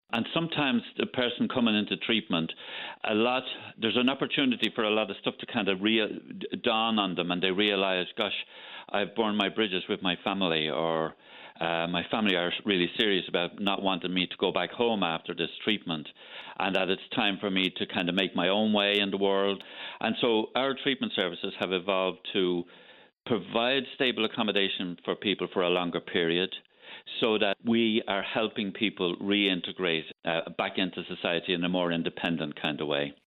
And sometimes the person coming into treatment, there's an opportunity for a lot of stuff to kind of dawn on them, and they realise, gosh, I've burned my bridges with my family, or my family are really serious about not wanting me to go back home after this treatment, and that it's time for me to kind of make my own way in the world. And so our treatment services have evolved to provide stable accommodation for people for a longer period, so that we are helping people reintegrate back into society in a more independent kind of way.